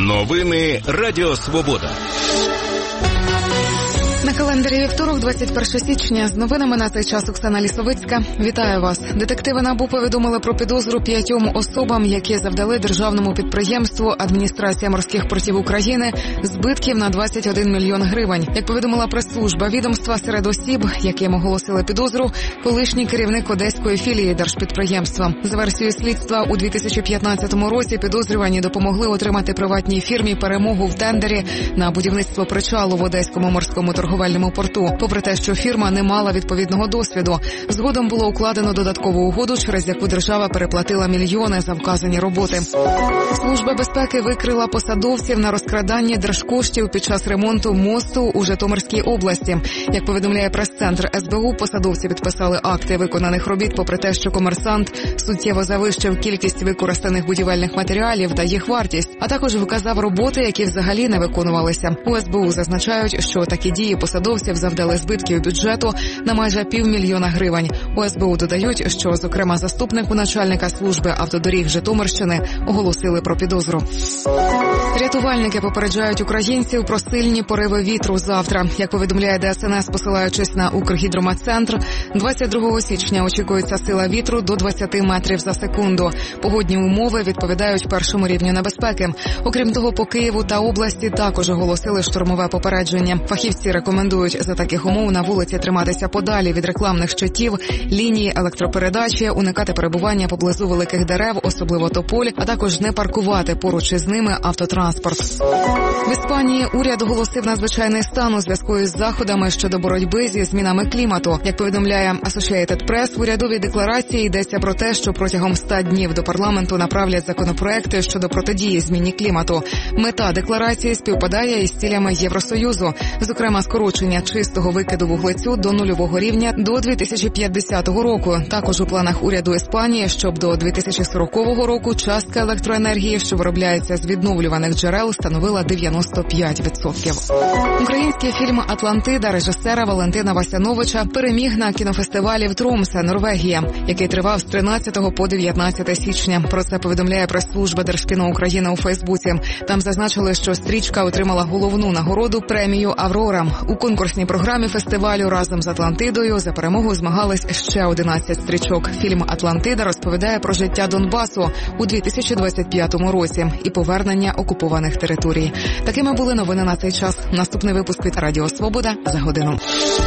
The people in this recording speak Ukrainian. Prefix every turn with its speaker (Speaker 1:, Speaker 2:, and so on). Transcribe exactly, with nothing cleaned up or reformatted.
Speaker 1: Новини Радіо Свобода.
Speaker 2: На календарі вівторок, двадцять перше січня. З новинами на цей час Оксана Лісовицька. Вітаю вас. Детективи НАБУ повідомили про підозру п'ятьом особам, які завдали державному підприємству «Адміністрація морських портів України» збитків на двадцять один мільйон гривень. Як повідомила прес-служба відомства, серед осіб, яким оголосили підозру, колишній керівник одеської філії держпідприємства. За версією слідства, у дві тисячі п'ятнадцятому році підозрювані допомогли отримати приватній фірмі перемогу в тендері на будівництво причалу в Одеському морському торговельному порту. Попри те, що фірма не мала відповідного досвіду, згодом було укладено додаткову угоду, через яку держава переплатила мільйони за вказані роботи. Служба безпеки викрила посадовців на розкраданні держкоштів під час ремонту мосту у Житомирській області. Як повідомляє прес-центр ес бе у, посадовці підписали акти виконаних робіт, попри те, що комерсант суттєво завищив кількість використаних будівельних матеріалів та їх вартість, а також вказав роботи, які взагалі не виконувалися. У ес бе у зазначають, що такі дії посадовців завдали збитків бюджету на майже півмільйона гривень. У ес бе у додають, що, зокрема, заступнику начальника служби автодоріг Житомирщини оголосили про підозру. Рятувальники попереджають українців про сильні пориви вітру завтра. Як повідомляє де ес ен ес, посилаючись на Укргідрометцентр, двадцять другого січня очікується сила вітру до двадцяти метрів за секунду. Погодні умови відповідають першому рівню небезпеки. Окрім того, по Києву та області також оголосили штормове попередження. Фахівці рекомендують за таких умов на вулиці триматися подалі від рекламних щитів, лінії електропередачі, уникати перебування поблизу великих дерев, особливо тополь, а також не паркувати поруч із ними автотранспорт. В Іспанії уряд оголосив надзвичайний стан у зв'язку із заходами щодо боротьби зі змінами клімату. Як повідомляє Associated Press, в урядовій декларації йдеться про те, що протягом ста днів до парламенту направлять законопроекти щодо протидії зміні клімату. Мета декларації співпадає із цілями Євросоюзу, зокрема скорочення чистого викиду вуглецю до нульового рівня до дві тисячі п'ятдесятого року. Також у планах уряду Іспанії, щоб до дві тисячі сорокового року частка електроенергії, що виробляється з відновлюваних джерел, становила дев'яносто п'ять відсотків. Український фільм «Атлантида» режисера Валентина Васяновича переміг на кінофестивалі в Тромсе, Норвегія, який тривав з тринадцятого по дев'ятнадцяте січня. Про це повідомляє прес-служба Держкіно України у Фейсбуці. Там зазначили, що стрічка отримала головну нагороду премію «Аврора». У конкурсній програмі фестивалю разом з «Атлантидою» за перемогу змагались ще одинадцять стрічок. Фільм «Атлантида» розповідає про життя Донбасу у дві тисячі двадцять п'ятому році і повернення окупованих територій. Такими були новини на цей час. Наступний випуск від Радіо Свобода за годину.